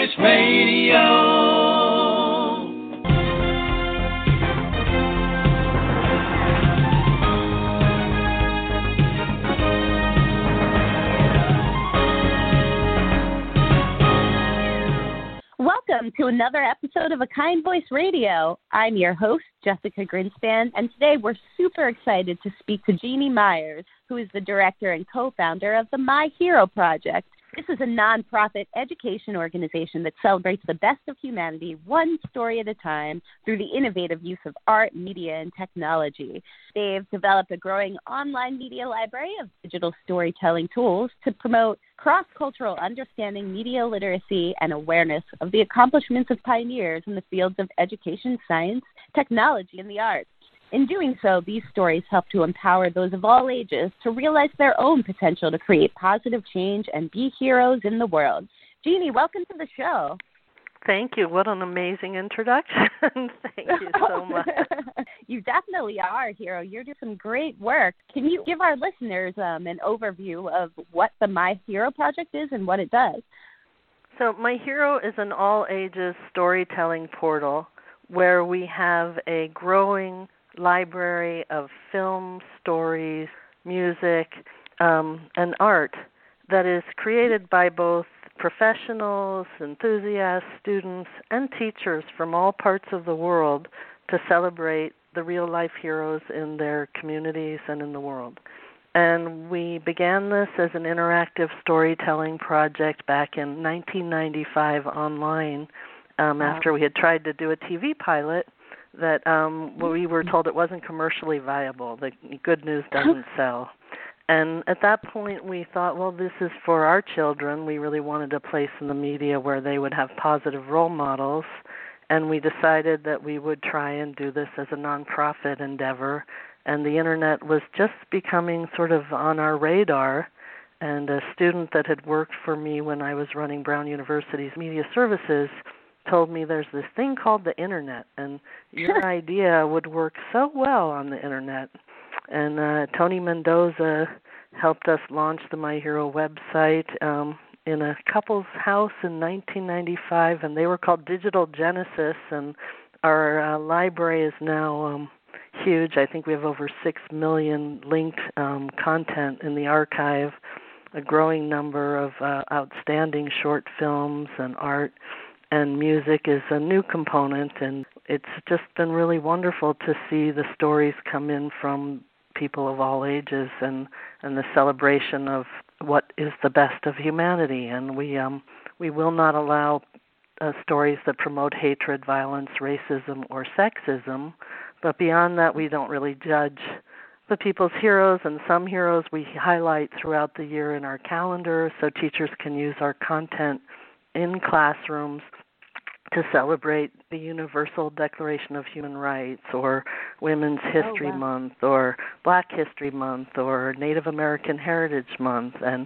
Voice Radio. Welcome to another episode of A Kind Voice Radio. I'm your host, Jessica Grinspan, and today we're super excited to speak to Jeannie Myers, who is the director and co-founder of the My Hero Project. This is a nonprofit education organization that celebrates the best of humanity one story at a time through the innovative use of art, media, and technology. They've developed a growing online media library of digital storytelling tools to promote cross-cultural understanding, media literacy, and awareness of the accomplishments of pioneers in the fields of education, science, technology, and the arts. In doing so, these stories help to empower those of all ages to realize their own potential to create positive change and be heroes in the world. Jeannie, welcome to the show. Thank you. What an amazing introduction. Thank you so much. You definitely are a hero. You're doing some great work. Can you give our listeners an overview of what the My Hero Project is and what it does? So My Hero is an all-ages storytelling portal where we have a growing library of film, stories, music, and art that is created by both professionals, enthusiasts, students, and teachers from all parts of the world to celebrate the real-life heroes in their communities and in the world. And we began this as an interactive storytelling project back in 1995 online after we had tried to do a TV pilot that we were told it wasn't commercially viable. The good news doesn't sell. And at that point, we thought, well, this is for our children. We really wanted a place in the media where they would have positive role models. And we decided that we would try and do this as a nonprofit endeavor. And the Internet was just becoming sort of on our radar. And a student that had worked for me when I was running Brown University's media services told me there's this thing called the Internet, and your idea would work so well on the Internet. And Tony Mendoza helped us launch the My Hero website in a couple's house in 1995, and they were called Digital Genesis, and our library is now huge. I think we have over 6 million linked content in the archive, a growing number of outstanding short films and art, and music is a new component, and it's just been really wonderful to see the stories come in from people of all ages and the celebration of what is the best of humanity. And we will not allow stories that promote hatred, violence, racism, or sexism, but beyond that, we don't really judge the people's heroes, and some heroes we highlight throughout the year in our calendar so teachers can use our content in classrooms to celebrate the Universal Declaration of Human Rights or Women's History Month or Black History Month or Native American Heritage Month. And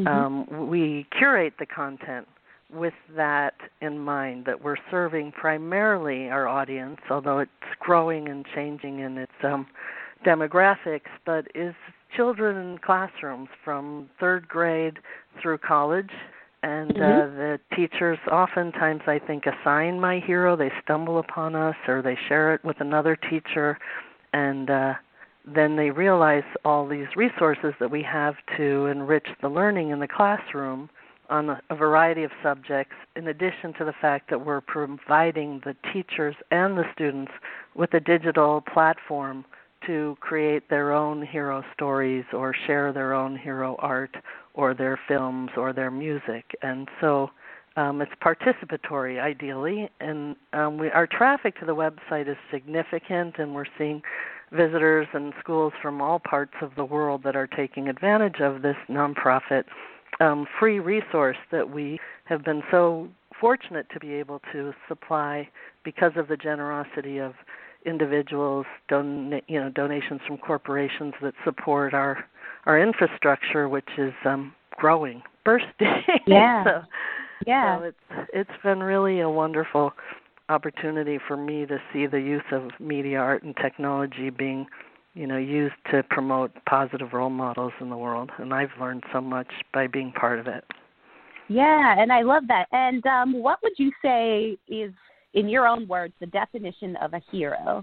we curate the content with that in mind, that we're serving primarily our audience, although it's growing and changing in its demographics, but is children in classrooms from third grade through college. And the teachers oftentimes, I think, assign My Hero. They stumble upon us or they share it with another teacher, and then they realize all these resources that we have to enrich the learning in the classroom on a variety of subjects, in addition to the fact that we're providing the teachers and the students with a digital platform to create their own hero stories or share their own hero art or their films or their music. And so it's participatory, ideally. And our traffic to the website is significant, and we're seeing visitors and schools from all parts of the world that are taking advantage of this nonprofit free resource that we have been so fortunate to be able to supply because of the generosity of individuals, donations from corporations that support our infrastructure, which is growing, bursting. Yeah. So Yeah. So it's been really a wonderful opportunity for me to see the use of media, art, and technology being, used to promote positive role models in the world. And I've learned so much by being part of it. Yeah, and I love that. And what would you say is, in your own words, the definition of a hero?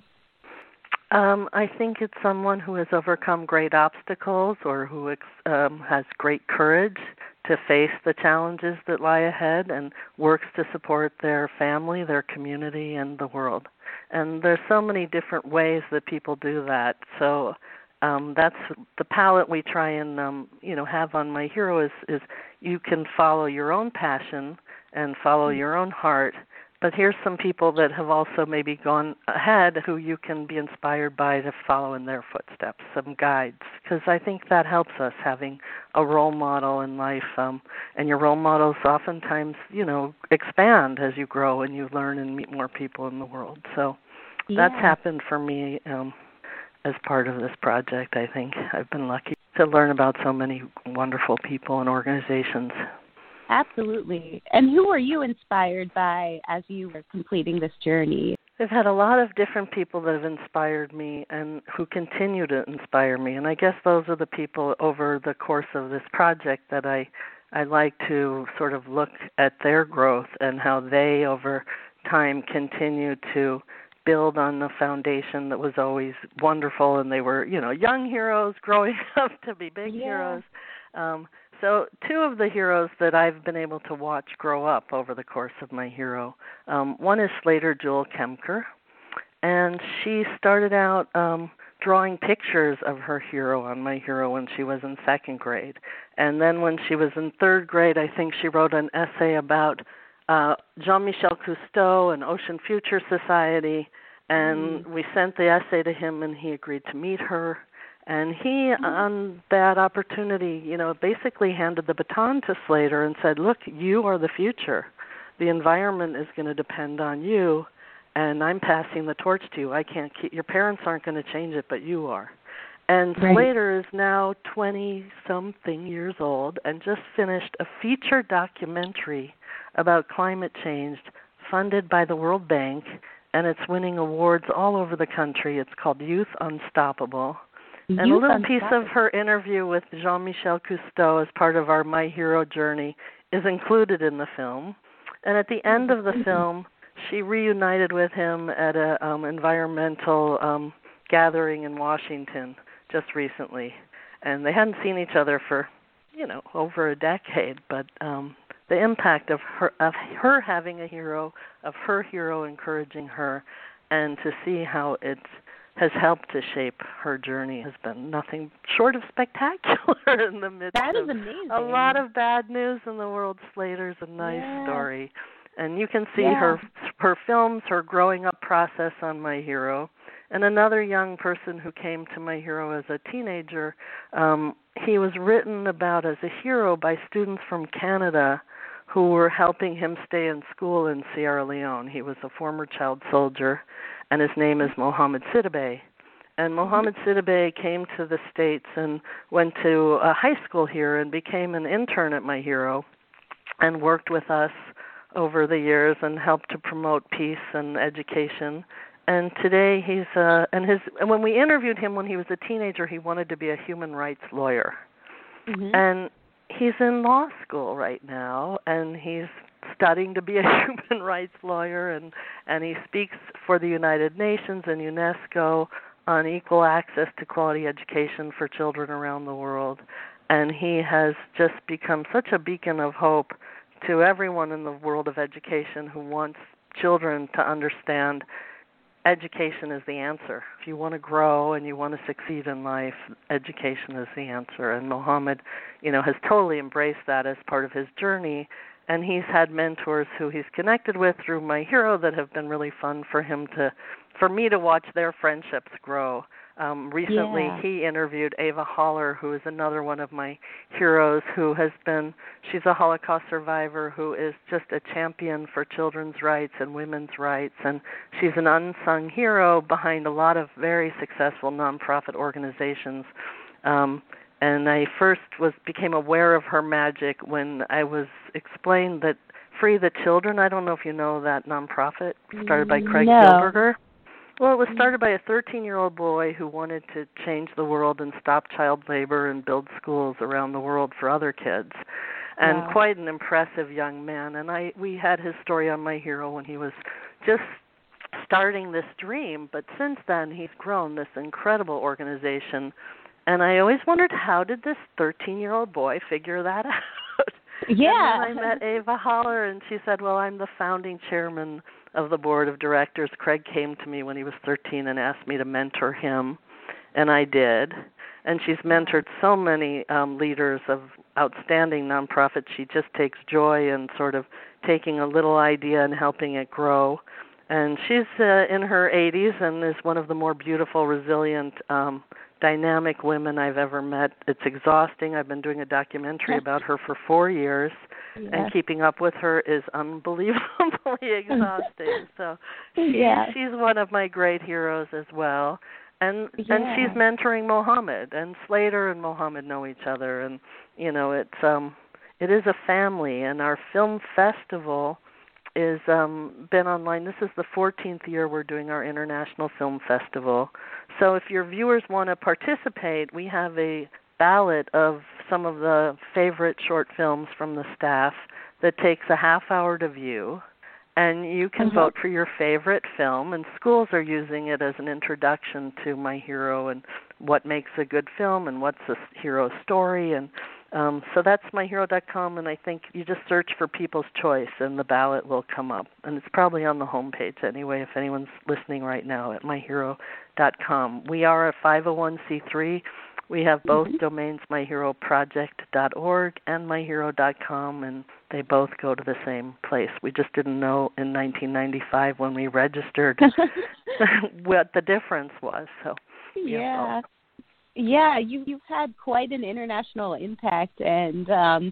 I think it's someone who has overcome great obstacles or who has great courage to face the challenges that lie ahead and works to support their family, their community, and the world. And there's so many different ways that people do that. So that's the palette we try and have on My Hero is you can follow your own passion and follow your own heart. But here's some people that have also maybe gone ahead who you can be inspired by to follow in their footsteps, some guides, because I think that helps us, having a role model in life. And your role models oftentimes, expand as you grow and you learn and meet more people in the world. So that's happened for me as part of this project, I think. I've been lucky to learn about so many wonderful people and organizations. Absolutely. And who were you inspired by as you were completing this journey? I've had a lot of different people that have inspired me and who continue to inspire me. And I guess those are the people over the course of this project that I like to sort of look at their growth and how they over time continue to build on the foundation that was always wonderful. And they were, young heroes growing up to be big heroes. So two of the heroes that I've been able to watch grow up over the course of My Hero, one is Slater Jewel Kemker, and she started out drawing pictures of her hero on My Hero when she was in second grade. And then when she was in third grade, I think she wrote an essay about Jean-Michel Cousteau and Ocean Future Society, and we sent the essay to him, and he agreed to meet her. And he, on that opportunity, basically handed the baton to Slater and said, look, you are the future. The environment is going to depend on you, and I'm passing the torch to you. I can't your parents aren't going to change it, but you are. And Slater is now 20-something years old and just finished a feature documentary about climate change funded by the World Bank, and it's winning awards all over the country. It's called Youth Unstoppable. And a little piece of her interview with Jean-Michel Cousteau as part of our My Hero journey is included in the film. And at the end of the film, she reunited with him at an environmental gathering in Washington just recently. And they hadn't seen each other for, over a decade. But the impact of her having a hero, of her hero encouraging her, and to see how it has helped to shape her journey has been nothing short of spectacular in the midst of a lot of bad news in the world. Slater's a nice story. And you can see her films, her growing up process on My Hero. And another young person who came to My Hero as a teenager, he was written about as a hero by students from Canada who were helping him stay in school in Sierra Leone. He was a former child soldier, and his name is Mohammed Sidibe. And Mohammed Sidibe came to the States and went to a high school here and became an intern at My Hero and worked with us over the years and helped to promote peace and education. And today and when we interviewed him when he was a teenager, he wanted to be a human rights lawyer. And he's in law school right now, and he's studying to be a human rights lawyer, and he speaks for the United Nations and UNESCO on equal access to quality education for children around the world. And he has just become such a beacon of hope to everyone in the world of education who wants children to understand education is the answer. If you want to grow and you want to succeed in life, education is the answer. And Mohammed, has totally embraced that as part of his journey. And he's had mentors who he's connected with through My Hero that have been really fun for me to watch their friendships grow. Recently, he interviewed Ava Haller, who is another one of my heroes, she's a Holocaust survivor who is just a champion for children's rights and women's rights, and she's an unsung hero behind a lot of very successful nonprofit organizations. And I first became aware of her magic when I was explained that Free the Children, I don't know if you know that nonprofit, started by Craig Gilberger. Well, it was started by a 13-year-old boy who wanted to change the world and stop child labor and build schools around the world for other kids. and Wow. quite an impressive young man. And we had his story on My Hero when he was just starting this dream, but since then he's grown this incredible organization. And I always wondered, how did this 13-year-old boy figure that out? Yeah. And then I met Ava Haller, and she said, well, I'm the founding chairman of the board of directors. Craig came to me when he was 13 and asked me to mentor him, and I did. And she's mentored so many leaders of outstanding nonprofits. She just takes joy in sort of taking a little idea and helping it grow. And she's in her 80s and is one of the more beautiful, resilient, dynamic women I've ever met. It's exhausting. I've been doing a documentary about her for 4 years, and keeping up with her is unbelievably exhausting. So she's one of my great heroes as well. And she's mentoring Mohammed, and Slater and Mohammed know each other, and you know it is a family. And our film festival is been online. This is the 14th year we're doing our International Film Festival. So if your viewers want to participate, we have a ballot of some of the favorite short films from the staff that takes a half hour to view. And you can vote for your favorite film, and schools are using it as an introduction to My Hero and what makes a good film and what's a hero story. And so that's myhero.com, and I think you just search for People's Choice, and the ballot will come up. And it's probably on the homepage anyway if anyone's listening right now at myhero.com. We are a 501c3. We have both domains, myheroproject.org and myhero.com, and they both go to the same place. We just didn't know in 1995 when we registered what the difference was. So yeah, you've had quite an international impact, and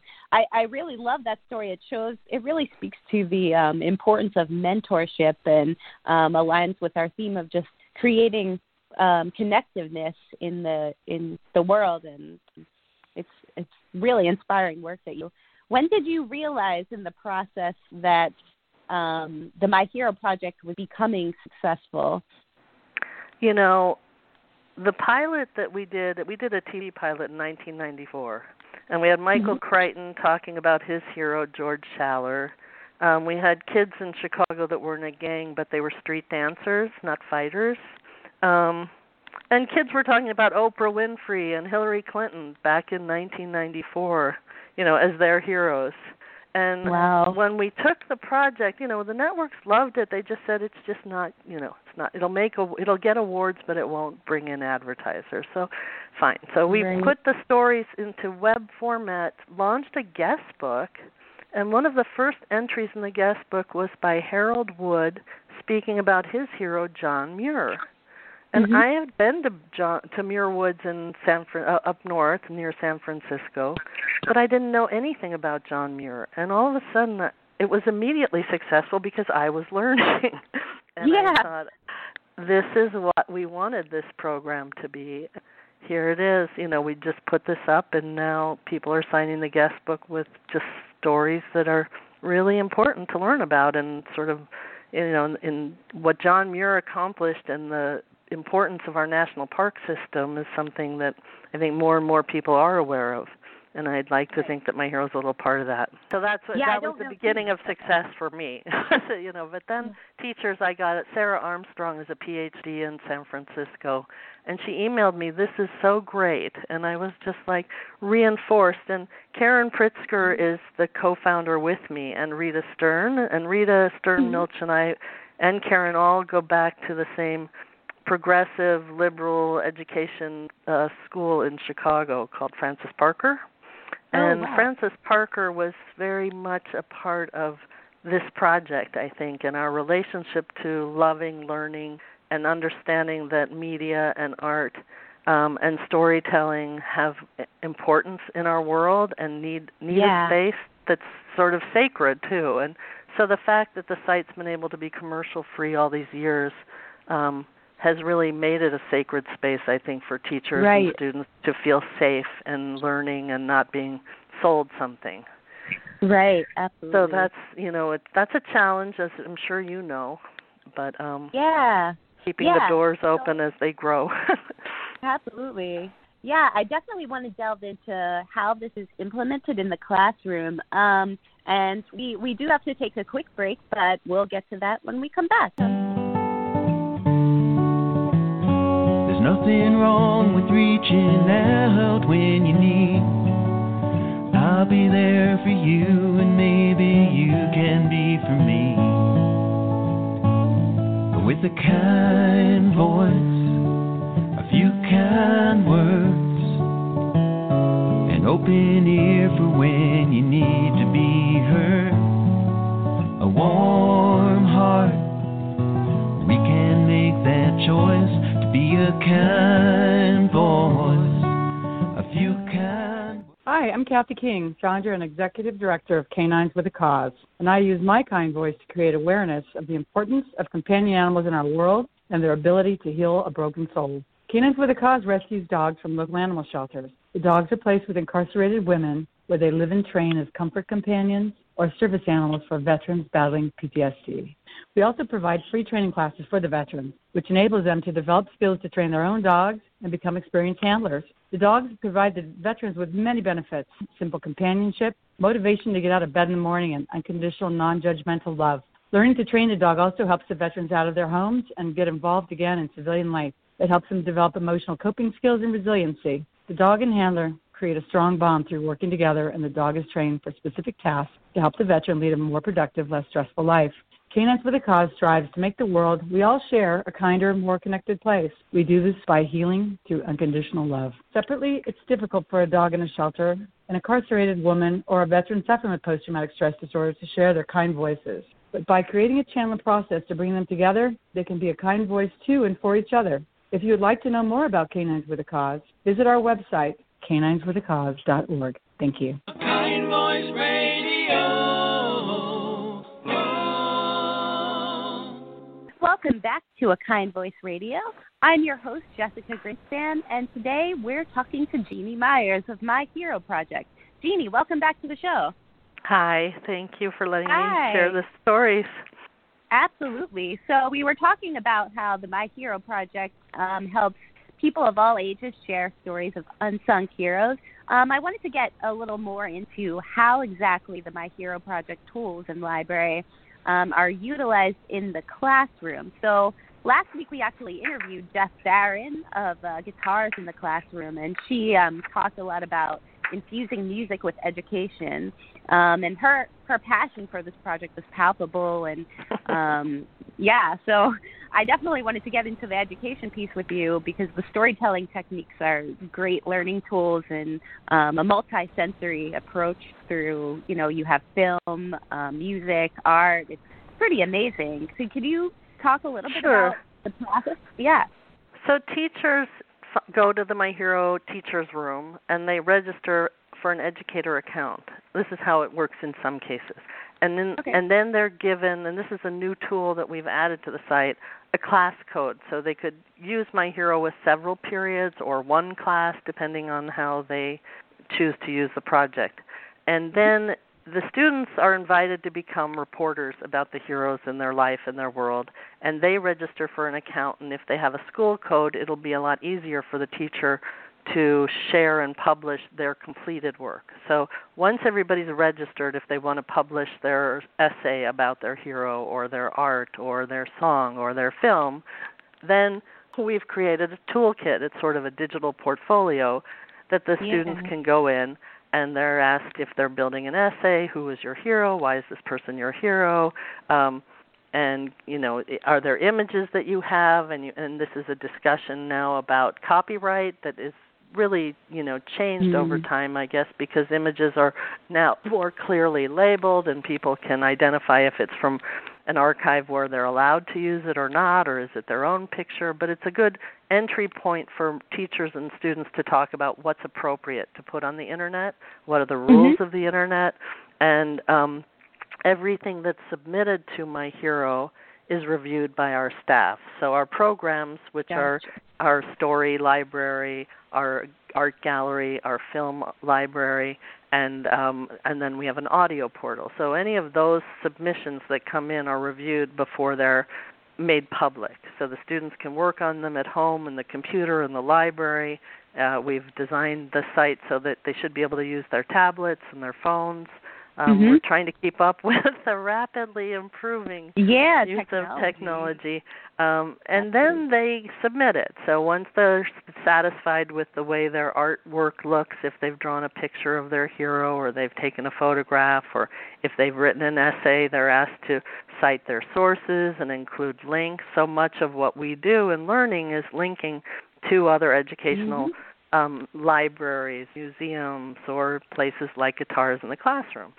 I really love that story. It really speaks to the importance of mentorship and aligns with our theme of just creating connectiveness in the world, and it's really inspiring work that you. When did you realize in the process that the My Hero project was becoming successful? You know, the pilot that we did a TV pilot in 1994, and we had Michael Crichton talking about his hero, George Schaller. We had kids in Chicago that were in a gang, but they were street dancers, not fighters. And kids were talking about Oprah Winfrey and Hillary Clinton back in 1994, you know, as their heroes. And when we took the project, you know, the networks loved it. They just said it's just not, you know, it's not. It'll get awards, but it won't bring in advertisers. So, fine. So we put the stories into web format, launched a guest book, and one of the first entries in the guest book was by Harold Wood speaking about his hero, John Muir. And I had been to Muir Woods in up north near San Francisco, but I didn't know anything about John Muir. And all of a sudden, it was immediately successful because I was learning. And I thought, this is what we wanted this program to be. Here it is. You know, we just put this up, and now people are signing the guest book with just stories that are really important to learn about, and sort of, you know, in what John Muir accomplished and the importance of our national park system is something that I think more and more people are aware of, and I'd like to think that My Hero's a little part of that. So that was the beginning of success for me. You know, but then teachers I got at Sarah Armstrong is a PhD in San Francisco, and she emailed me, "This is so great," and I was just like reinforced. And Karen Pritzker is the co-founder with me, and Rita Stern Milch and I and Karen all go back to the same progressive liberal education school in Chicago called Francis Parker. And Francis Parker was very much a part of this project, I think, and our relationship to loving, learning, and understanding that media and art and storytelling have importance in our world and need a space that's sort of sacred too. And so the fact that the site's been able to be commercial free all these years has really made it a sacred space, I think, for teachers and students to feel safe and learning and not being sold something. Right, absolutely. So that's, you know, that's a challenge, as I'm sure you know, but keeping the doors open as they grow. Absolutely. Yeah, I definitely want to delve into how this is implemented in the classroom. And we do have to take a quick break, but we'll get to that when we come back. There's nothing wrong with reaching out when you need. I'll be there for you, and maybe you can be for me. With a kind voice, a few kind words, an open ear for when you need to be heard, a warm heart. We can make that choice to be a kind voice, a few kind. Hi, I'm Kathy King, founder and executive director of Canines with a Cause, and I use my kind voice to create awareness of the importance of companion animals in our world and their ability to heal a broken soul. Canines with a Cause rescues dogs from local animal shelters. The dogs are placed with incarcerated women where they live and train as comfort companions or service animals for veterans battling PTSD. We also provide free training classes for the veterans, which enables them to develop skills to train their own dogs and become experienced handlers. The dogs provide the veterans with many benefits: simple companionship, motivation to get out of bed in the morning, and unconditional, non-judgmental love. Learning to train a dog also helps the veterans out of their homes and get involved again in civilian life. It helps them develop emotional coping skills and resiliency. The dog and handler create a strong bond through working together, and the dog is trained for specific tasks to help the veteran lead a more productive, less stressful life. Canines with a Cause strives to make the world we all share a kinder, more connected place. We do this by healing through unconditional love. Separately, it's difficult for a dog in a shelter, an incarcerated woman, or a veteran suffering with post-traumatic stress disorder to share their kind voices. But by creating a channel and process to bring them together, they can be a kind voice to and for each other. If you would like to know more about Canines with a Cause, visit our website, canineswithacause.org. Thank you. Kind Voice Radio. Welcome back to A Kind Voice Radio. I'm your host, Jessica Greenspan, and today we're talking to Jeannie Myers of My Hero Project. Jeannie, welcome back to the show. Hi, thank you for letting me Hi. share the stories. Absolutely. So we were talking about how the My Hero Project helps people of all ages share stories of unsung heroes. I wanted to get a little more into how exactly the My Hero Project tools and library are utilized in the classroom. So last week we actually interviewed Jess Barron of Guitars in the Classroom, and she talked a lot about infusing music with education. And her passion for this project was palpable. And, so I definitely wanted to get into the education piece with you because the storytelling techniques are great learning tools and a multi-sensory approach through, you have film, music, art. It's pretty amazing. So could you talk a little bit about the process? Yeah. So teachers go to the My Hero Teachers Room and they register for an educator account. This is how it works in some cases. And then they're given, and this is a new tool that we've added to the site, a class code. So they could use My Hero with several periods or one class, depending on how they choose to use the project. And then the students are invited to become reporters about the heroes in their life and their world, and they register for an account. And if they have a school code, it'll be a lot easier for the teacher to share and publish their completed work. So once everybody's registered, if they want to publish their essay about their hero or their art or their song or their film, then we've created a toolkit. It's sort of a digital portfolio that the students can go in, and they're asked if they're building an essay, who is your hero, why is this person your hero, and, are there images that you have? And this is a discussion now about copyright that is really, changed over time, I guess, because images are now more clearly labeled and people can identify if it's from an archive where they're allowed to use it or not, or is it their own picture. But it's a good entry point for teachers and students to talk about what's appropriate to put on the Internet, what are the rules of the Internet, and everything that's submitted to My Hero is reviewed by our staff. So our programs, which are our story library, our art gallery, our film library, and then we have an audio portal. So any of those submissions that come in are reviewed before they're made public. So the students can work on them at home in the computer in the library, We've designed the site so that they should be able to use their tablets and their phones. We're trying to keep up with the rapidly improving use of technology. And then they submit it. So once they're satisfied with the way their artwork looks, if they've drawn a picture of their hero or they've taken a photograph or if they've written an essay, they're asked to cite their sources and include links. So much of what we do in learning is linking to other educational libraries, museums, or places like Guitars in the Classroom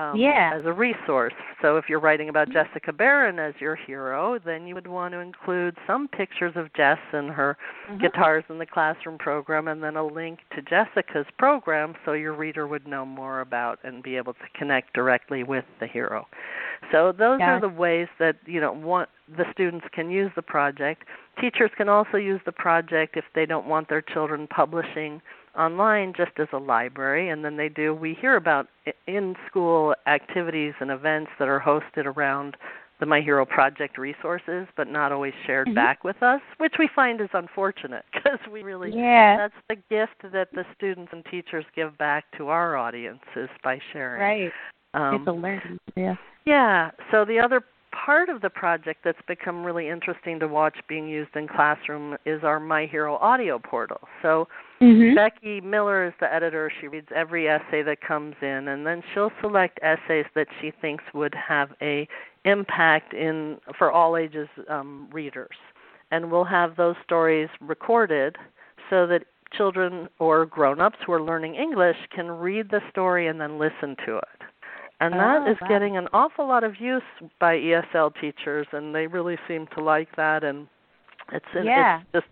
as a resource. So if you're writing about Jessica Barron as your hero, then you would want to include some pictures of Jess and her Guitars in the Classroom program and then a link to Jessica's program so your reader would know more about and be able to connect directly with the hero. So those are the ways that the students can use the project. Teachers can also use the project if they don't want their children publishing online just as a library, and then we hear about in-school activities and events that are hosted around the My Hero Project resources, but not always shared back with us, which we find is unfortunate because we really, that's the gift that the students and teachers give back to our audiences by sharing. Right. It's a learning. Yeah. So the other part of the project that's become really interesting to watch being used in classroom is our My Hero audio portal. So Becky Miller is the editor. She reads every essay that comes in, and then she'll select essays that she thinks would have a impact for all ages readers. And we'll have those stories recorded so that children or grown-ups who are learning English can read the story and then listen to it. And that is getting an awful lot of use by ESL teachers, and they really seem to like that. And it's just,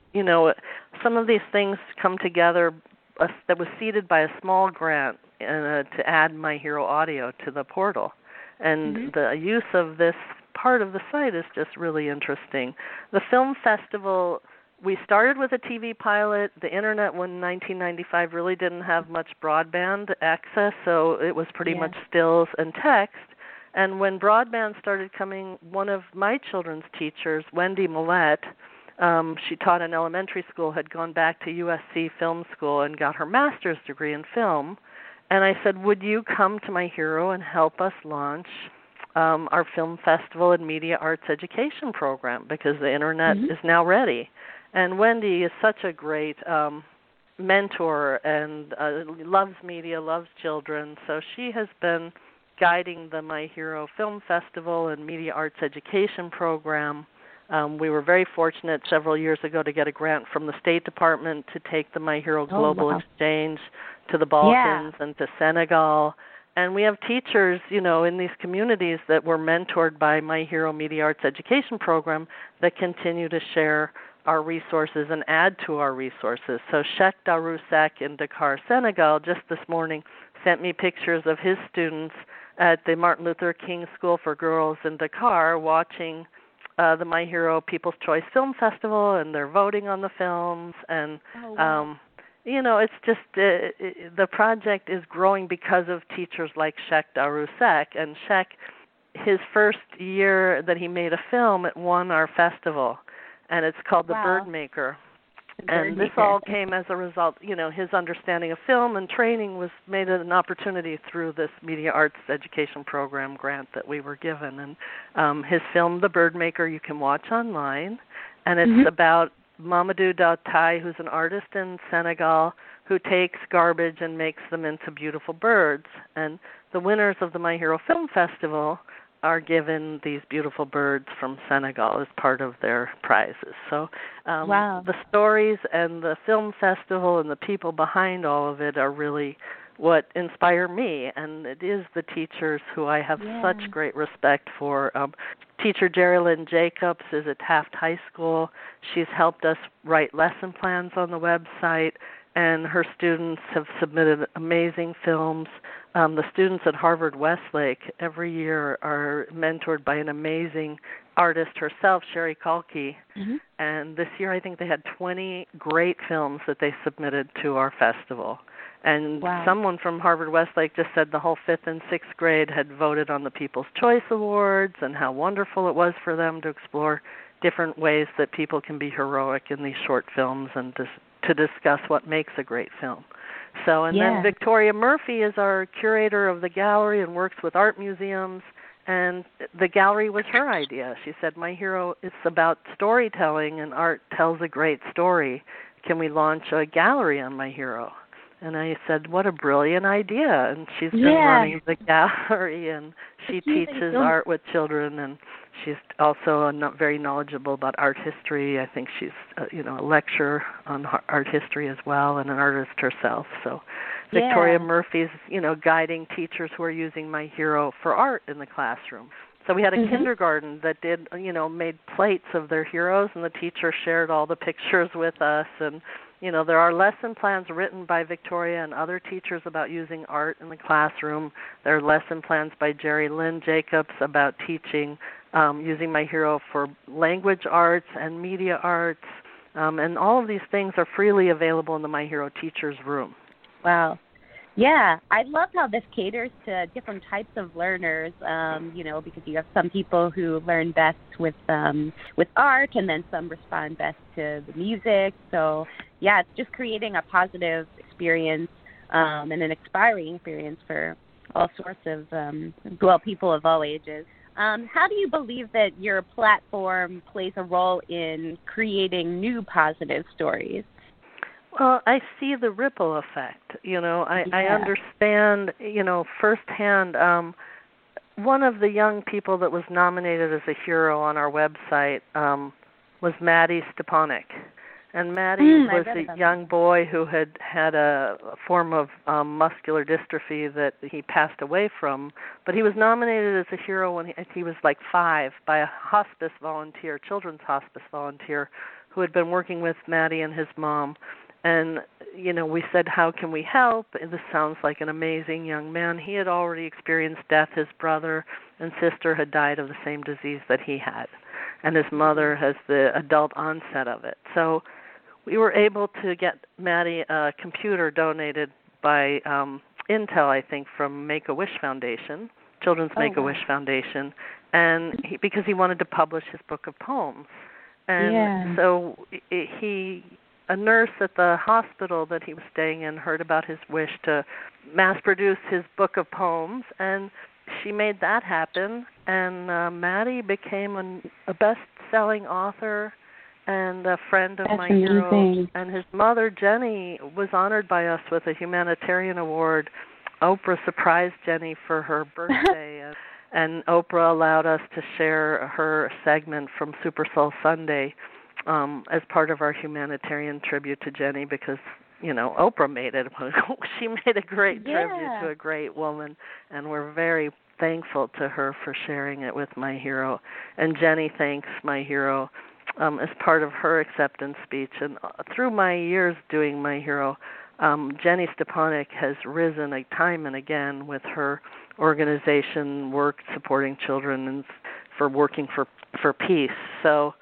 some of these things come together that was seeded by a small grant to add My Hero Audio to the portal. And the use of this part of the site is just really interesting. The film festival, we started with a TV pilot. The internet in 1995 really didn't have much broadband access, so it was pretty much stills and text. And when broadband started coming, one of my children's teachers, Wendy Millette, she taught in elementary school, had gone back to USC Film School and got her master's degree in film. And I said, would you come to My Hero and help us launch our film festival and media arts education program, because the internet is now ready. And Wendy is such a great mentor and loves media, loves children. So she has been guiding the My Hero Film Festival and Media Arts Education Program. We were very fortunate several years ago to get a grant from the State Department to take the My Hero Global Exchange to the Balkans and to Senegal. And we have teachers, in these communities that were mentored by My Hero Media Arts Education Program that continue to share our resources and add to our resources. So Cheikh Darrousek in Dakar, Senegal, just this morning sent me pictures of his students at the Martin Luther King School for Girls in Dakar watching the My Hero People's Choice Film Festival, and they're voting on the films. And, it's just the project is growing because of teachers like Cheikh Darrousek. And Cheikh, his first year that he made a film, it won our festival. And it's called The Bird Maker. And this all came as a result, his understanding of film and training was made an opportunity through this Media Arts Education Program grant that we were given. And his film, The Bird Maker, you can watch online. And it's about Mamadou Datai, who's an artist in Senegal, who takes garbage and makes them into beautiful birds. And the winners of the My Hero Film Festival are given these beautiful birds from Senegal as part of their prizes. So the stories and the film festival and the people behind all of it are really what inspire me, and it is the teachers who I have such great respect for. Teacher Jerilyn Jacobs is at Taft High School. She's helped us write lesson plans on the website, and her students have submitted amazing films. The students at Harvard Westlake every year are mentored by an amazing artist herself, Sherry Kalki. And this year I think they had 20 great films that they submitted to our festival. And someone from Harvard Westlake just said the whole 5th and 6th grade had voted on the People's Choice Awards and how wonderful it was for them to explore different ways that people can be heroic in these short films and to discuss what makes a great film. So, and Yeah. then Victoria Murphy is our curator of the gallery and works with art museums. And the gallery was her idea. She said, my hero is about storytelling, and art tells a great story. Can we launch a gallery on my hero? And I said, what a brilliant idea. And she's been running the gallery, and she teaches art with children, and she's also very knowledgeable about art history. I think she's a lecturer on art history as well, and an artist herself. So Victoria Murphy's, guiding teachers who are using my hero for art in the classroom. So we had a kindergarten that did, made plates of their heroes, and the teacher shared all the pictures with us. And, there are lesson plans written by Victoria and other teachers about using art in the classroom. There are lesson plans by Jerry Lynn Jacobs about teaching using my hero for language arts and media arts. And all of these things are freely available in the My Hero Teachers Room. Wow. Yeah, I love how this caters to different types of learners, because you have some people who learn best with art, and then some respond best to the music. So, yeah, it's just creating a positive experience and an inspiring experience for all sorts of, people of all ages. How do you believe that your platform plays a role in creating new positive stories? Well, I see the ripple effect. I understand, firsthand. One of the young people that was nominated as a hero on our website was Maddie Stepanek. And Maddie was a young boy who had a form of muscular dystrophy that he passed away from. But he was nominated as a hero when he was like 5 by a hospice volunteer, children's hospice volunteer, who had been working with Maddie and his mom. And, we said, how can we help? And this sounds like an amazing young man. He had already experienced death. His brother and sister had died of the same disease that he had. And his mother has the adult onset of it. So we were able to get Maddie a computer donated by Intel, I think, from Make-A-Wish Foundation, Children's Make-A-Wish Foundation, and because he wanted to publish his book of poems. And so a nurse at the hospital that he was staying in heard about his wish to mass produce his book of poems, and she made that happen. And Maddie became a best-selling author and a friend of my hero. And his mother, Jenny, was honored by us with a humanitarian award. Oprah surprised Jenny for her birthday, and Oprah allowed us to share her segment from Super Soul Sunday as part of our humanitarian tribute to Jenny, because, Oprah made it. She made a great tribute to a great woman, and we're very thankful to her for sharing it with my hero. And Jenny thanks my hero as part of her acceptance speech. And through my years doing my hero, Jenny Stepanek has risen time and again with her organization work supporting children and for working for peace. So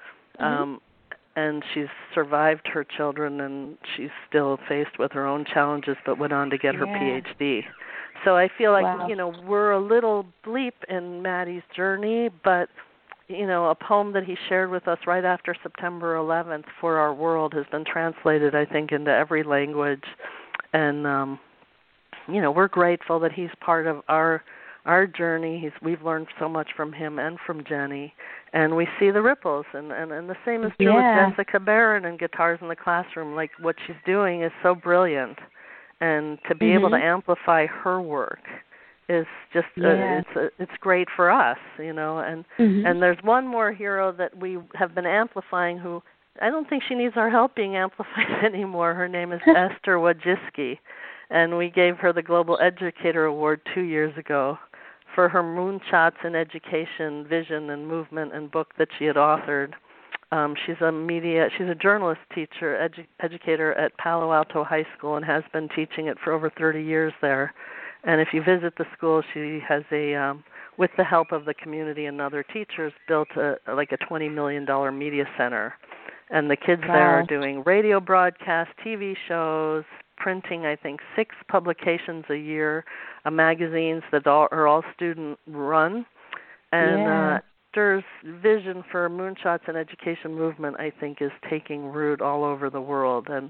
and she's survived her children, and she's still faced with her own challenges, but went on to get her PhD. So I feel like, we're a little bleep in Maddie's journey, but, a poem that he shared with us right after September 11th for our world has been translated, I think, into every language. And, we're grateful that he's part of our journey. We've learned so much from him and from Jenny, and we see the ripples. And the same is true with Jessica Barron and Guitars in the Classroom. Like, what she's doing is so brilliant, and to be able to amplify her work is just it's great for us, And and there's one more hero that we have been amplifying who I don't think she needs our help being amplified anymore. Her name is Esther Wojcicki, and we gave her the Global Educator Award 2 years ago for her moonshots in education, vision, and movement and book that she had authored. She's a journalist teacher, educator at Palo Alto High School, and has been teaching it for over 30 years there. And if you visit the school, she has with the help of the community and other teachers, built a $20 million media center. And the kids there are doing radio broadcasts, TV shows, printing, I think, 6 publications a year, magazines that are all student-run. And Esther's vision for Moonshots and Education Movement, I think, is taking root all over the world. And,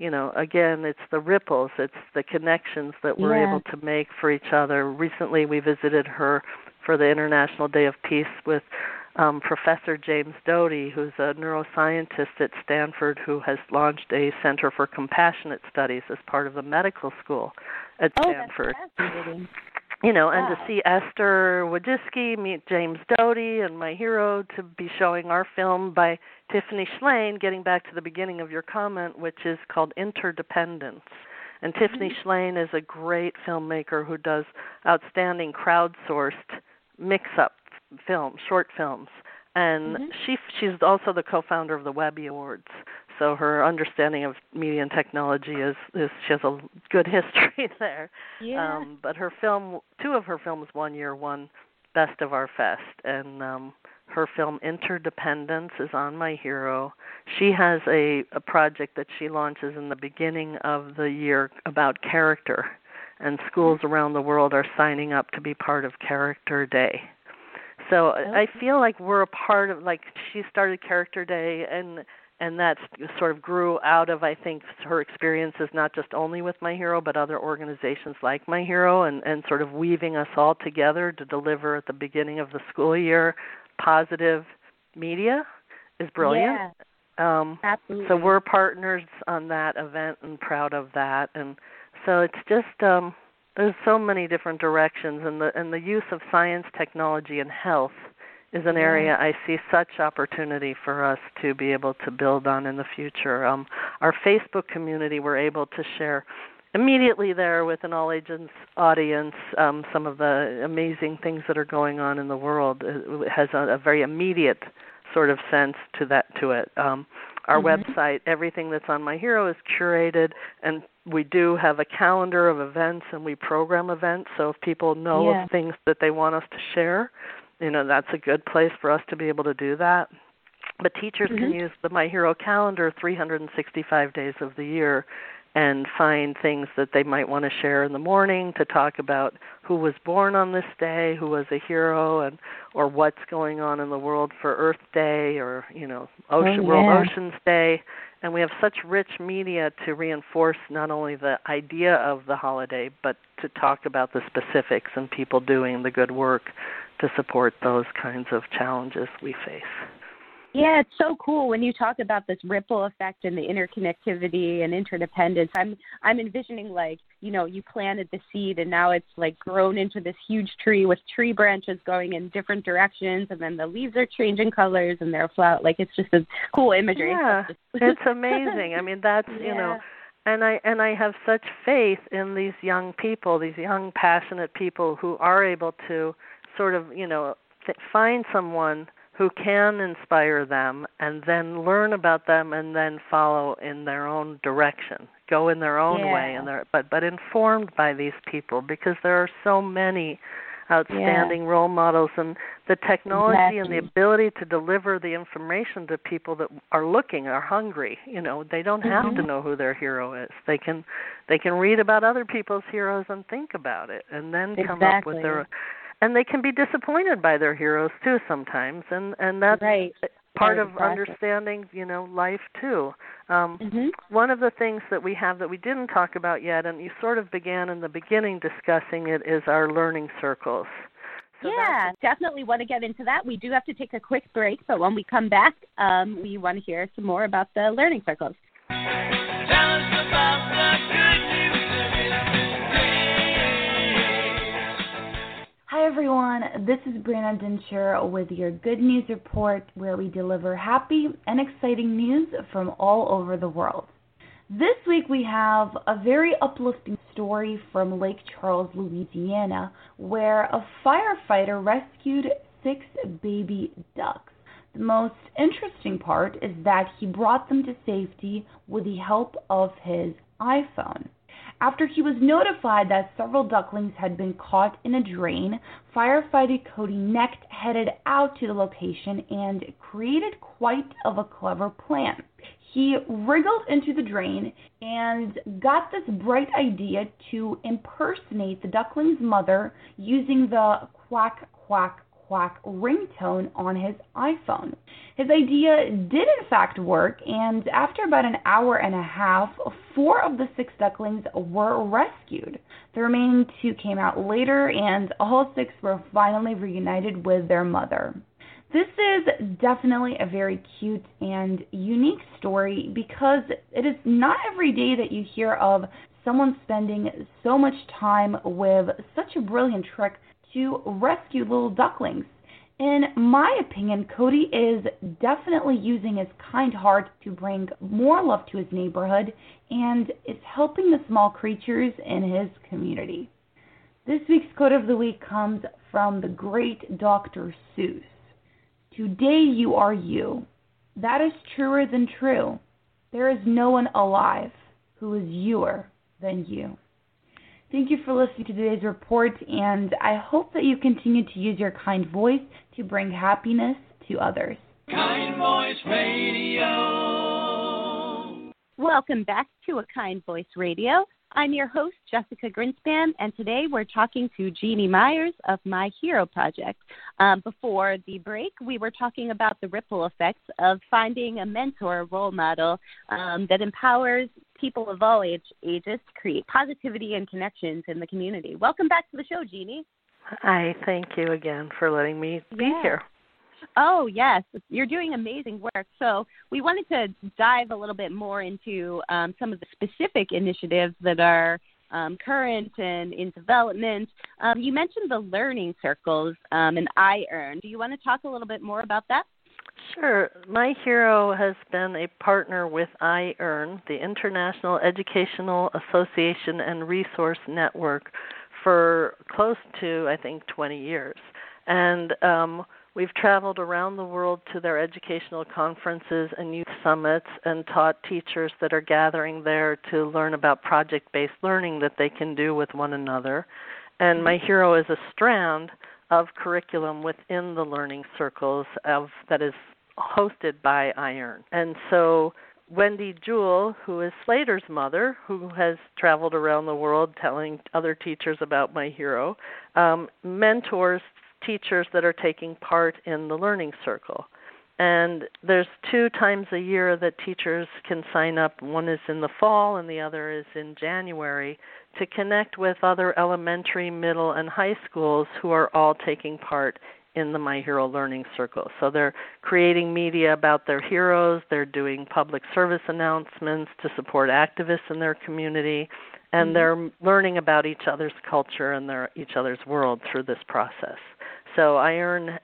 again, it's the ripples, it's the connections that we're able to make for each other. Recently, we visited her for the International Day of Peace with Professor James Doty, who's a neuroscientist at Stanford who has launched a Center for Compassionate Studies as part of the medical school at Stanford. That's fascinating. And to see Esther Wojcicki meet James Doty and my hero, to be showing our film by Tiffany Shlain, getting back to the beginning of your comment, which is called Interdependence. And Tiffany Shlain is a great filmmaker who does outstanding crowdsourced mix-up films, short films. And she's also the co-founder of the Webby Awards. So her understanding of media and technology is she has a good history there. Yeah. But her film, 2 of her films one year won Best of Our Fest. And her film Interdependence is on My Hero. She has a project that she launches in the beginning of the year about character. And schools around the world are signing up to be part of Character Day. So I feel like we're a part of, like, she started Character Day, and that sort of grew out of, I think, her experiences not just only with My Hero, but other organizations like My Hero, and sort of weaving us all together to deliver at the beginning of the school year positive media is brilliant. Yeah, absolutely. So we're partners on that event and proud of that. And so it's just there's so many different directions, and the use of science, technology, and health is an area I see such opportunity for us to be able to build on in the future. Our Facebook community, we're able to share immediately there with an all-ages audience some of the amazing things that are going on in the world. It has a very immediate sort of sense to it. Our website, everything that's on My Hero is curated, and we do have a calendar of events, and we program events. So if people know of things that they want us to share, that's a good place for us to be able to do that. But teachers can use the My Hero calendar 365 days of the year and find things that they might want to share in the morning to talk about who was born on this day, who was a hero, or what's going on in the world for Earth Day, or World Oceans Day. And we have such rich media to reinforce not only the idea of the holiday, but to talk about the specifics and people doing the good work to support those kinds of challenges we face. Yeah, it's so cool when you talk about this ripple effect and the interconnectivity and interdependence. I'm envisioning, like, you planted the seed and now it's like grown into this huge tree with tree branches going in different directions, and then the leaves are changing colors and they're like, it's just a cool imagery. Yeah, it's amazing. I mean, that's and I have such faith in these young people, these young passionate people who are able to sort of find someone who can inspire them and then learn about them and then follow in their own direction, go in their own way, and but informed by these people, because there are so many outstanding role models, and the technology and the ability to deliver the information to people that are looking, are hungry. They don't have to know who their hero is. They can read about other people's heroes and think about it, and then come up with their. And they can be disappointed by their heroes too sometimes, and that's part of understanding, life too. One of the things that we have that we didn't talk about yet, and you sort of began in the beginning discussing it, is our learning circles. So definitely want to get into that. We do have to take a quick break, but when we come back, we want to hear some more about the learning circles. Tell us about the good news. Hi everyone, this is Brianna Dinsher with your Good News Report, where we deliver happy and exciting news from all over the world. This week we have a very uplifting story from Lake Charles, Louisiana, where a firefighter rescued 6 baby ducks. The most interesting part is that he brought them to safety with the help of his iPhone. After he was notified that several ducklings had been caught in a drain, firefighter Cody Necht headed out to the location and created quite of a clever plan. He wriggled into the drain and got this bright idea to impersonate the duckling's mother using the quack, quack, quack ringtone on his iPhone. His idea did in fact work, and after about an hour and a half, 4 of the 6 ducklings were rescued. The remaining 2 came out later, and all 6 were finally reunited with their mother. This is definitely a very cute and unique story because it is not every day that you hear of someone spending so much time with such a brilliant trick to rescue little ducklings. In my opinion, Cody is definitely using his kind heart to bring more love to his neighborhood and is helping the small creatures in his community. This week's Quote of the Week comes from the great Dr. Seuss. Today you are you. That is truer than true. There is no one alive who is youer than you. Thank you for listening to today's report, and I hope that you continue to use your kind voice to bring happiness to others. Kind Voice Radio. Welcome back to A Kind Voice Radio. I'm your host, Jessica Grinspan, and today we're talking to Jeannie Myers of My Hero Project. Before the break, we were talking about the ripple effects of finding a mentor role model that empowers people of all ages to create positivity and connections in the community. Welcome back to the show, Jeannie. Hi, thank you again for letting me be here. Oh, yes. You're doing amazing work. So we wanted to dive a little bit more into some of the specific initiatives that are current and in development. You mentioned the learning circles and iEarn. Do you want to talk a little bit more about that? Sure. My Hero has been a partner with iEarn, the International Educational Association and Resource Network, for close to, I think, 20 years. And we've traveled around the world to their educational conferences and youth summits and taught teachers that are gathering there to learn about project-based learning that they can do with one another. And My Hero is a strand of curriculum within the learning circles that is hosted by iEarn. And so Wendy Jewell, who is Slater's mother, who has traveled around the world telling other teachers about My Hero, mentors teachers that are taking part in the learning circle. And there's 2 times a year that teachers can sign up. One is in the fall and the other is in January, to connect with other elementary, middle, and high schools who are all taking part in the My Hero Learning Circle. So they're creating media about their heroes, they're doing public service announcements to support activists in their community, and they're learning about each other's culture and each other's world through this process. So iEarn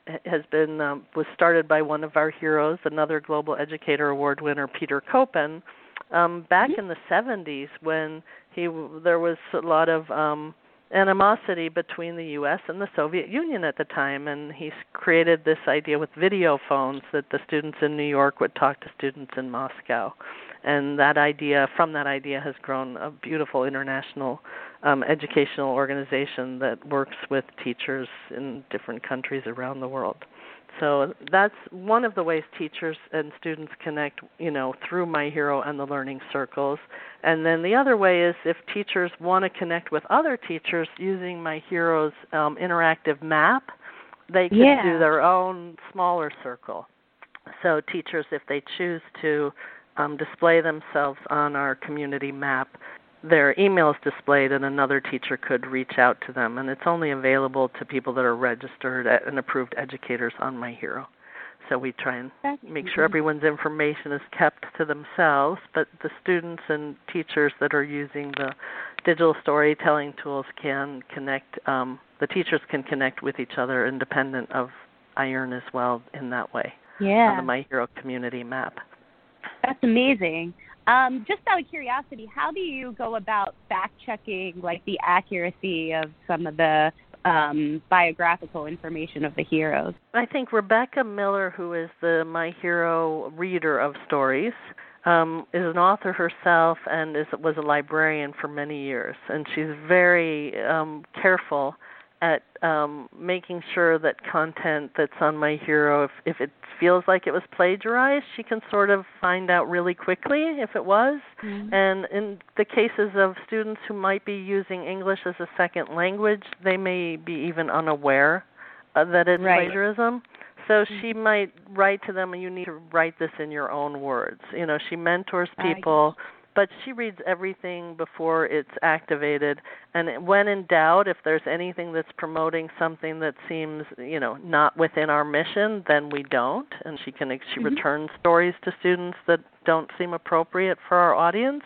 was started by one of our heroes, another Global Educator Award winner, Peter Koppen, back in the 70s when there was a lot of animosity between the U.S. and the Soviet Union at the time, and he created this idea with video phones that the students in New York would talk to students in Moscow. And from that idea has grown a beautiful international educational organization that works with teachers in different countries around the world. So that's one of the ways teachers and students connect, through My Hero and the learning circles. And then the other way is if teachers want to connect with other teachers using My Hero's interactive map, they can do their own smaller circle. So teachers, if they choose to display themselves on our community map, their email is displayed and another teacher could reach out to them. And it's only available to people that are registered and approved educators on My Hero. So we try and make sure everyone's information is kept to themselves, but the students and teachers that are using the digital storytelling tools can connect, the teachers can connect with each other independent of iEarn as well in that way on the My Hero community map. That's amazing. Just out of curiosity, how do you go about fact-checking, the accuracy of some of the biographical information of the heroes? I think Rebecca Miller, who is the My Hero reader of stories, is an author herself and was a librarian for many years. And she's very careful at making sure that content that's on My Hero, if it feels like it was plagiarized, she can sort of find out really quickly if it was. And in the cases of students who might be using English as a second language, they may be even unaware that it's Right. plagiarism. So she might write to them, and you need to write this in your own words. You know, she mentors people, but she reads everything before it's activated. And when in doubt, if there's anything that's promoting something that seems, you know, not within our mission, then we don't. And she returns stories to students that don't seem appropriate for our audience.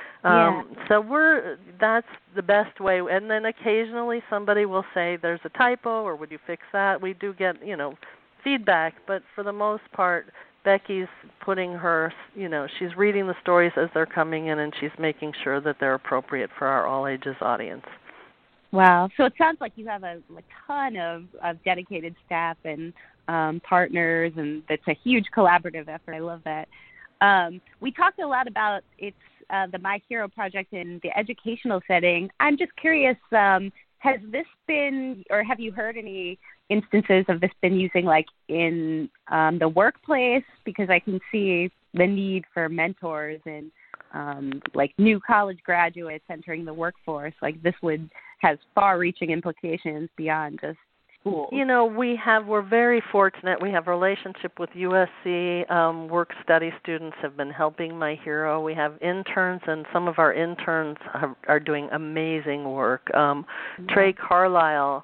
So that's the best way. And then occasionally somebody will say there's a typo, or would you fix that? We do get, you know, feedback, but for the most part, Becky's putting her, you know, she's reading the stories as they're coming in, and she's making sure that they're appropriate for our all-ages audience. Wow. So it sounds like you have a ton of dedicated staff and partners, and it's a huge collaborative effort. I love that. We talked a lot about the My Hero project in the educational setting. I'm just curious, has this been, or have you heard any instances of this been using like in the workplace? Because I can see the need for mentors and like new college graduates entering the workforce. Like this has far-reaching implications beyond just school. You know, we're very fortunate. We have a relationship with USC. Work-study students have been helping My Hero. We have interns, and some of our interns are doing amazing work. Trey Carlisle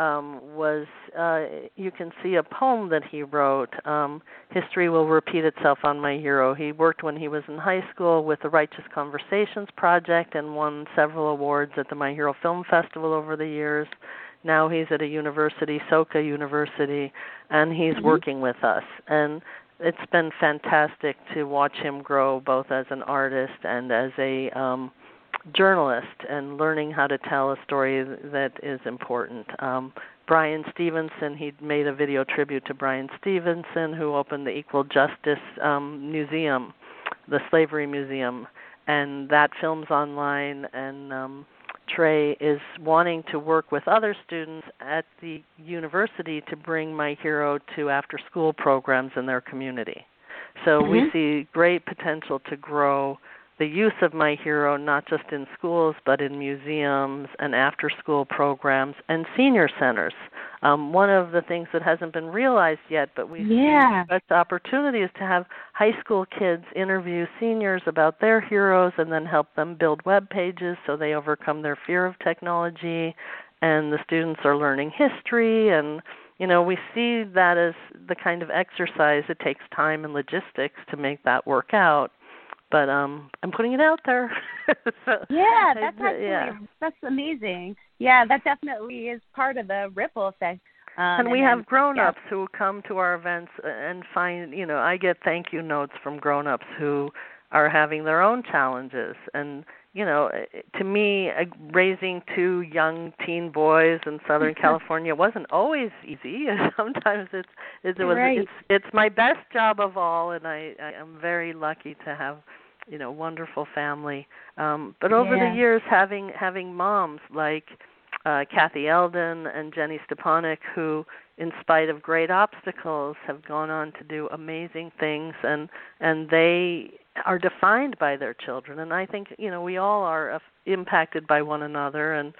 you can see a poem that he wrote, History Will Repeat Itself on My Hero. He worked when he was in high school with the Righteous Conversations Project and won several awards at the My Hero Film Festival over the years. Now he's at a university, Soka University, and he's working with us. And it's been fantastic to watch him grow both as an artist and as a journalist, and learning how to tell a story that is important. Brian Stevenson, he made a video tribute to Brian Stevenson, who opened the Equal Justice Museum, the Slavery Museum, and that film's online. And Trey is wanting to work with other students at the university to bring My Hero to after-school programs in their community. So we see great potential to grow the use of My Hero, not just in schools, but in museums and after-school programs and senior centers. One of the things that hasn't been realized yet, but we see such opportunities to have high school kids interview seniors about their heroes and then help them build web pages so they overcome their fear of technology, and the students are learning history. And, you know, we see that as the kind of exercise. It takes time and logistics to make that work out. But I'm putting it out there. That's amazing. Yeah, that definitely is part of the ripple effect. And we have grown-ups who come to our events and find, you know, I get thank you notes from grown-ups who are having their own challenges. And, you know, to me, raising two young teen boys in Southern California wasn't always easy. Sometimes it's my best job of all, and I am very lucky to have, you know, wonderful family. But over the years, having moms like Kathy Eldon and Jenny Stepanek, who, in spite of great obstacles, have gone on to do amazing things, and they are defined by their children. And I think, you know, we all are impacted by one another. And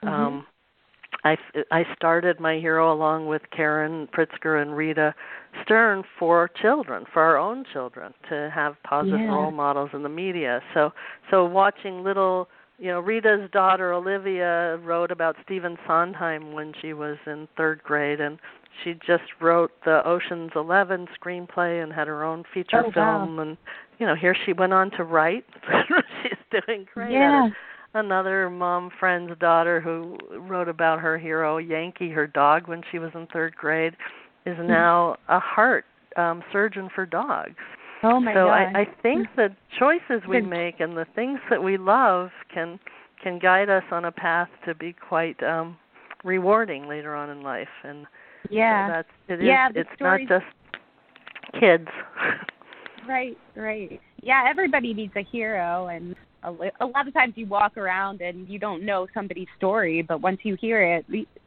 I started My Hero along with Karen Pritzker and Rita Stern for children, for our own children, to have positive role models in the media. So watching little, you know, Rita's daughter Olivia wrote about Stephen Sondheim when she was in third grade, and she just wrote the Ocean's 11 screenplay and had her own feature film. And, you know, here she went on to write. She's doing great at it. Another mom friend's daughter who wrote about her hero, Yankee, her dog, when she was in third grade, is now a heart surgeon for dogs. Oh, my God. I think the choices we make and the things that we love can guide us on a path to be quite rewarding later on in life. And so it's not just kids. Right. Yeah, everybody needs a hero, and a lot of times you walk around and you don't know somebody's story, but once you hear it,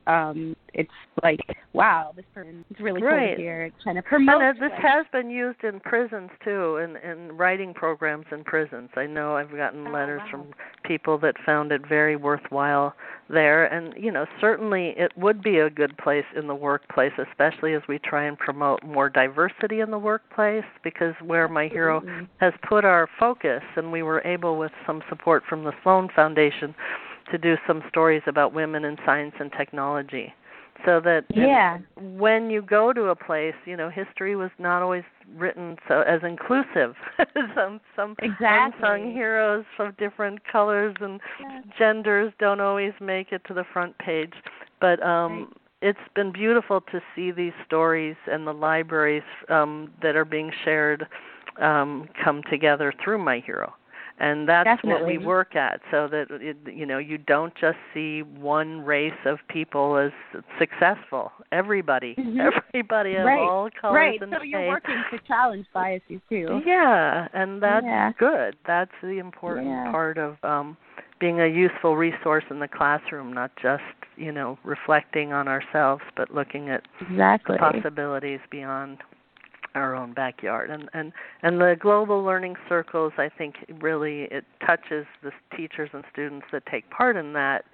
it's like, wow, this person is really cool to hear. Trying to promote. And this has been used in prisons too, in writing programs in prisons. I know I've gotten letters from people that found it very worthwhile there, and certainly it would be a good place in the workplace, especially as we try and promote more diversity in the workplace, because where My Hero has put our focus, and we were able with some support from the Sloan Foundation to do some stories about women in science and technology. So that when you go to a place, history was not always written so as inclusive. some unsung heroes of different colors and genders don't always make it to the front page. But it's been beautiful to see these stories and the libraries that are being shared come together through My Hero. And that's what we work at, so that you don't just see one race of people as successful. Everybody of all colors and so faiths. You're working to challenge biases too. Yeah, and that's good. That's the important part of being a useful resource in the classroom, not just reflecting on ourselves, but looking at the possibilities beyond our own backyard. And the global learning circles, I think really it touches the teachers and students that take part in that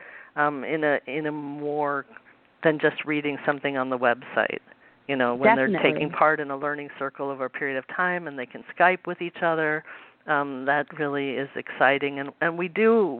in a more than just reading something on the website. When they're taking part in a learning circle over a period of time and they can Skype with each other, that really is exciting. And we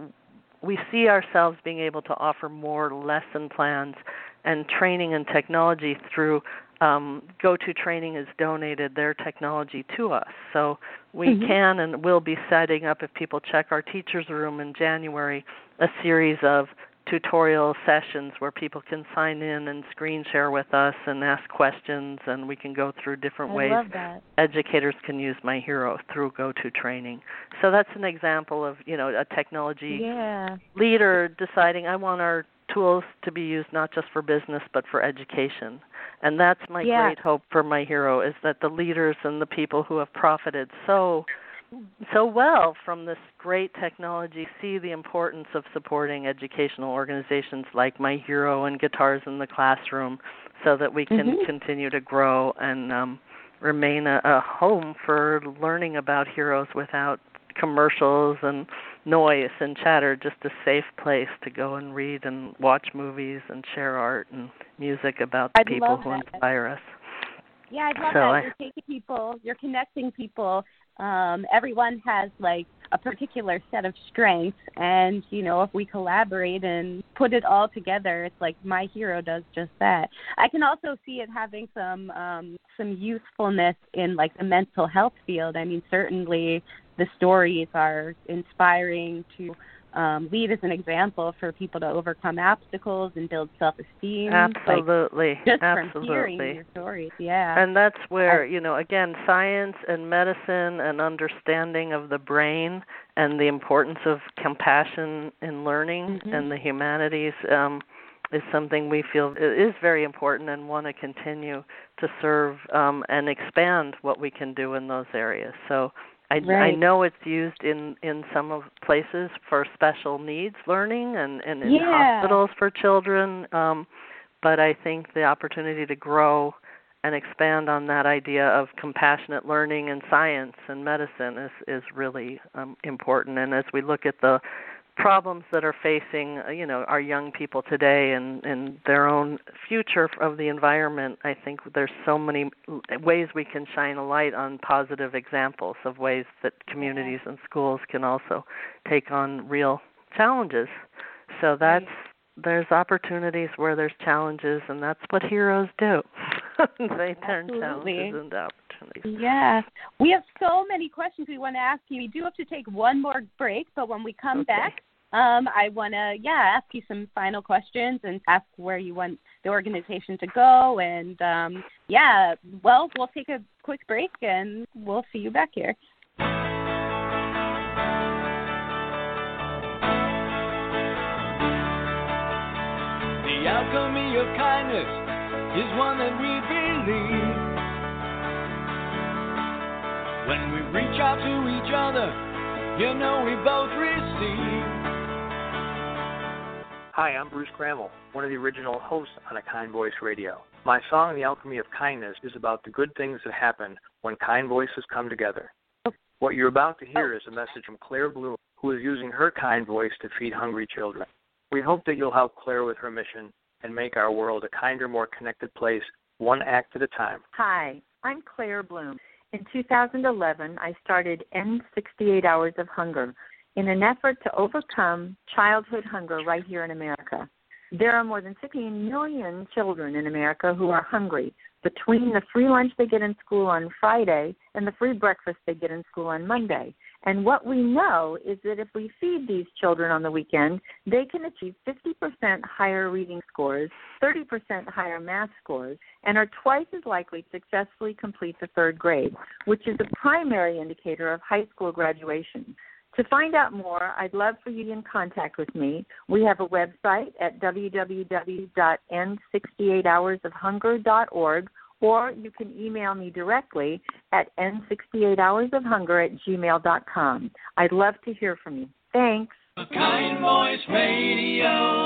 see ourselves being able to offer more lesson plans and training and technology through GoToTraining has donated their technology to us. So we can and will be setting up, if people check our teacher's room in January, a series of tutorial sessions where people can sign in and screen share with us and ask questions, and we can go through different ways educators can use My Hero through GoToTraining. So that's an example of, a technology leader deciding, I want our tools to be used not just for business but for education. And that's my great hope for My Hero, is that the leaders and the people who have profited so well from this great technology see the importance of supporting educational organizations like My Hero and Guitars in the Classroom, so that we can continue to grow and remain a home for learning about heroes without commercials and noise and chatter, just a safe place to go and read and watch movies and share art and music about the people who inspire us. Yeah, I love that. You're taking people, you're connecting people. Everyone has like a particular set of strengths, and if we collaborate and put it all together, it's like My Hero does just that. I can also see it having some usefulness in like the mental health field. I mean, certainly the stories are inspiring to lead as an example for people to overcome obstacles and build self-esteem. Absolutely. Just from hearing your stories, And that's where, again, science and medicine and understanding of the brain and the importance of compassion in learning and the humanities is something we feel is very important and want to continue to serve and expand what we can do in those areas. So I know it's used in some of places for special needs learning and in hospitals for children, but I think the opportunity to grow and expand on that idea of compassionate learning in science and medicine is really important. And as we look at the problems that are facing, our young people today and their own future of the environment, I think there's so many ways we can shine a light on positive examples of ways that communities and schools can also take on real challenges. So there's opportunities where there's challenges, and that's what heroes do. They turn challenges into opportunities. Yeah. We have so many questions we want to ask you. We do have to take one more break, but when we come back, I want to, ask you some final questions and ask where you want the organization to go. And, we'll take a quick break, and we'll see you back here. The alchemy of kindness is one that we believe. When we reach out to each other, we both receive. Hi, I'm Bruce Crammell, one of the original hosts on A Kind Voice Radio. My song, The Alchemy of Kindness, is about the good things that happen when kind voices come together. What you're about to hear is a message from Claire Bloom, who is using her kind voice to feed hungry children. We hope that you'll help Claire with her mission and make our world a kinder, more connected place, one act at a time. Hi, I'm Claire Bloom. In 2011, I started End 68 Hours of Hunger in an effort to overcome childhood hunger right here in America. There are more than 16 million children in America who are hungry between the free lunch they get in school on Friday and the free breakfast they get in school on Monday. And what we know is that if we feed these children on the weekend, they can achieve 50% higher reading scores, 30% higher math scores, and are twice as likely to successfully complete the third grade, which is a primary indicator of high school graduation. To find out more, I'd love for you to get in contact with me. We have a website at www.end68hoursofhunger.org, or you can email me directly at end68hoursofhunger@gmail.com. I'd love to hear from you. Thanks. A Kind Voice Radio.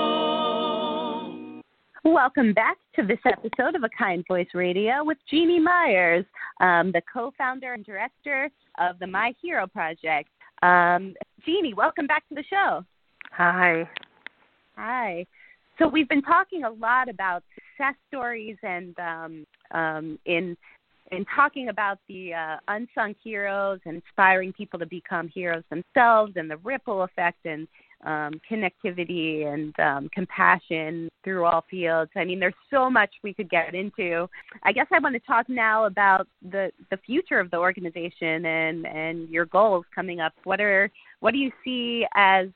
Welcome back to this episode of A Kind Voice Radio with Jeannie Myers, the co-founder and director of the My Hero Project. Jeannie, welcome back to the show. Hi. Hi. So we've been talking a lot about success stories and in talking about the unsung heroes, inspiring people to become heroes themselves, and the ripple effect and connectivity and compassion through all fields. I mean, there's so much we could get into. I guess I want to talk now about the future of the organization and your goals coming up. What do you see as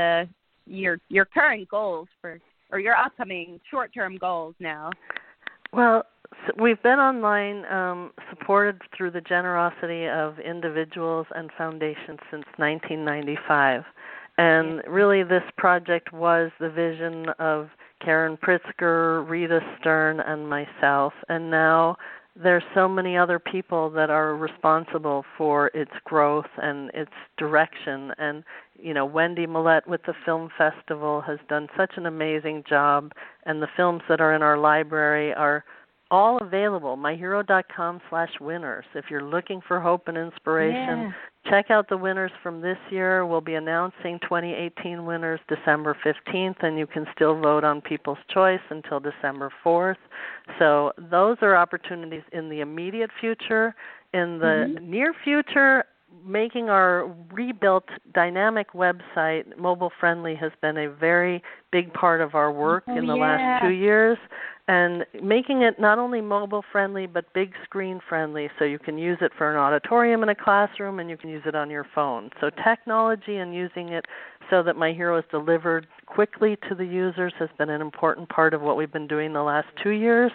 your current goals or your upcoming short-term goals now? Well, we've been online supported through the generosity of individuals and foundations since 1995. And really this project was the vision of Karen Pritzker, Rita Stern, and myself. And now there's so many other people that are responsible for its growth and its direction. And, you know, Wendy Millette with the Film Festival has done such an amazing job. And the films that are in our library are all available, myhero.com/winners. If you're looking for hope and inspiration, check out the winners from this year. We'll be announcing 2018 winners December 15th, and you can still vote on People's Choice until December 4th. So those are opportunities in the immediate future. In the near future, making our rebuilt dynamic website mobile-friendly has been a very big part of our work in the last 2 years. And making it not only mobile-friendly but big screen-friendly, so you can use it for an auditorium in a classroom and you can use it on your phone. So technology and using it so that My Hero is delivered quickly to the users has been an important part of what we've been doing the last 2 years.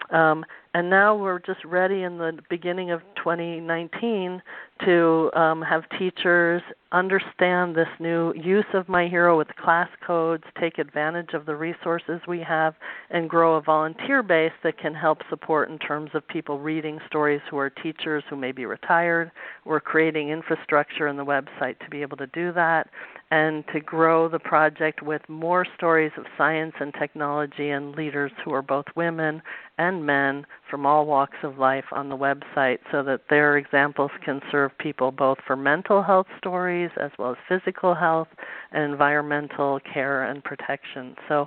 And now we're just ready in the beginning of 2019 to have teachers understand this new use of My Hero with class codes, take advantage of the resources we have, and grow a volunteer base that can help support in terms of people reading stories who are teachers who may be retired. We're creating infrastructure in the website to be able to do that and to grow the project with more stories of science and technology and leaders who are both women and men from all walks of life on the website so that their examples can serve people both for mental health stories as well as physical health and environmental care and protection. So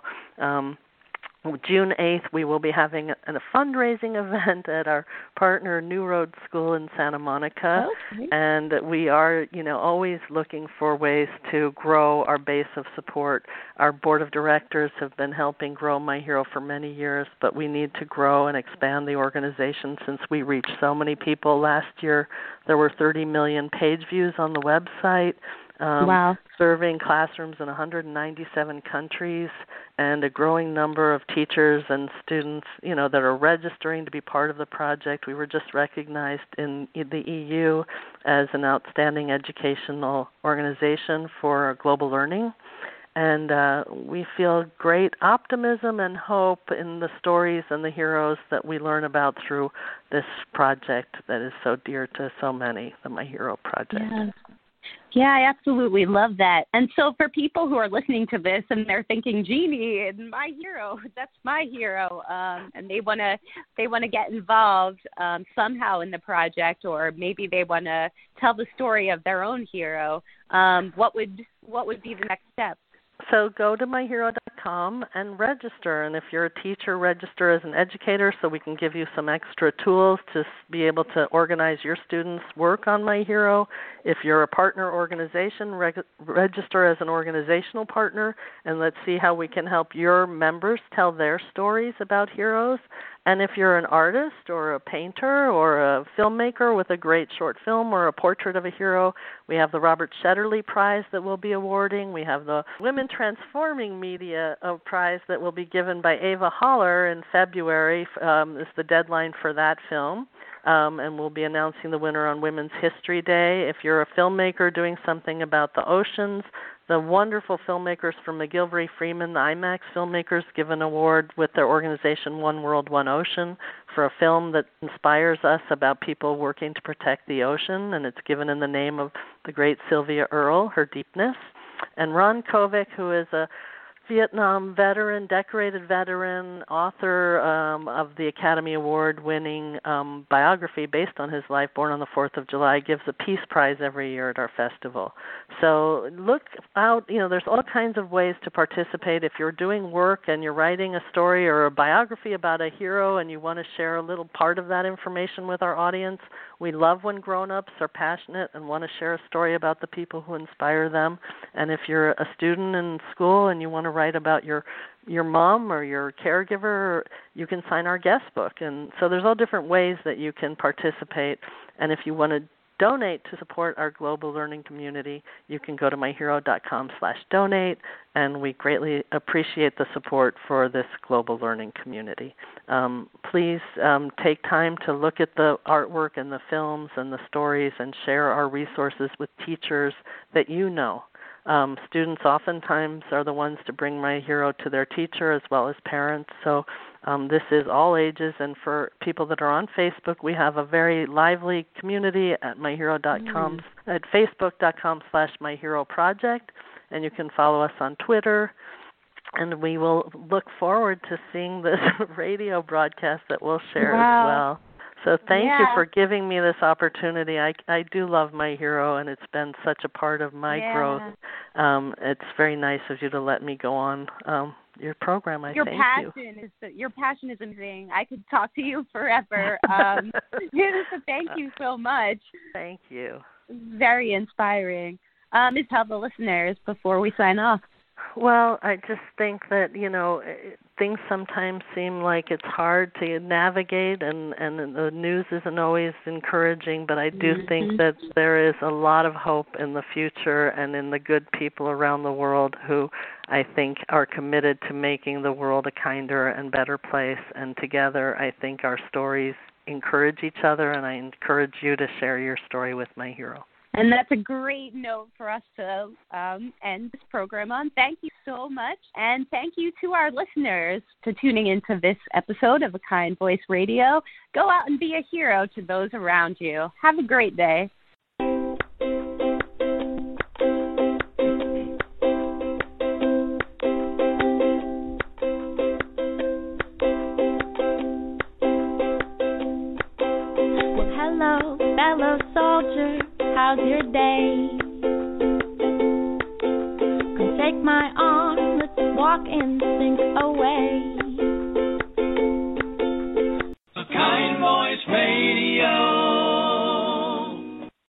June 8th, we will be having a fundraising event at our partner New Road School in Santa Monica, and we are, always looking for ways to grow our base of support. Our board of directors have been helping grow My Hero for many years, but we need to grow and expand the organization since we reach so many people. Last year, there were 30 million page views on the website. Serving classrooms in 197 countries and a growing number of teachers and students, that are registering to be part of the project. We were just recognized in the EU as an outstanding educational organization for global learning. And we feel great optimism and hope in the stories and the heroes that we learn about through this project that is so dear to so many, the My Hero Project. Yeah, I absolutely love that. And so for people who are listening to this and they're thinking, Jeannie, my hero, that's my hero, and they want to get involved somehow in the project, or maybe they want to tell the story of their own hero, what would be the next step? So go to myhero.com and register. And if you're a teacher, register as an educator so we can give you some extra tools to be able to organize your students' work on My Hero. If you're a partner organization, register as an organizational partner, and let's see how we can help your members tell their stories about heroes. And if you're an artist or a painter or a filmmaker with a great short film or a portrait of a hero, we have the Robert Shetterly Prize that we'll be awarding. We have the Women Transforming Media Prize that will be given by Ava Holler in February, is the deadline for that film. And we'll be announcing the winner on Women's History Day. If you're a filmmaker doing something about the oceans, the wonderful filmmakers from McGilvery-Freeman, the IMAX filmmakers, give an award with their organization One World, One Ocean for a film that inspires us about people working to protect the ocean, and it's given in the name of the great Sylvia Earle, Her Deepness. And Ron Kovic, who is a Vietnam veteran, decorated veteran, author of the Academy Award-winning biography based on his life, Born on the 4th of July, gives a Peace Prize every year at our festival. So look out, there's all kinds of ways to participate. If you're doing work and you're writing a story or a biography about a hero and you want to share a little part of that information with our audience, we love when grown-ups are passionate and want to share a story about the people who inspire them. And if you're a student in school and you want to write about your mom or your caregiver, you can sign our guest book. And so there's all different ways that you can participate. And if you want to donate to support our global learning community, you can go to myhero.com/donate, and we greatly appreciate the support for this global learning community. Please take time to look at the artwork and the films and the stories and share our resources with teachers that you know. Students oftentimes are the ones to bring My Hero to their teacher as well as parents. So this is all ages, and for people that are on Facebook, we have a very lively community at myhero.com, at facebook.com/myheroproject, and you can follow us on Twitter. And we will look forward to seeing this radio broadcast that we'll share as well. So thank you for giving me this opportunity. I do love My Hero, and it's been such a part of my growth. It's very nice of you to let me go on your program. Your passion is amazing. I could talk to you forever. So thank you so much. Thank you. Very inspiring. Ms. tell the listeners before we sign off. Well, I just think that, things sometimes seem like it's hard to navigate, and the news isn't always encouraging, but I do think that there is a lot of hope in the future and in the good people around the world who I think are committed to making the world a kinder and better place. And together, I think our stories encourage each other, and I encourage you to share your story with My Hero. And that's a great note for us to end this program on. Thank you so much. And thank you to our listeners for tuning into this episode of A Kind Voice Radio. Go out and be a hero to those around you. Have a great day. Well, hello, fellow soldier. How's your day? Come take my arm, let's walk and sink away.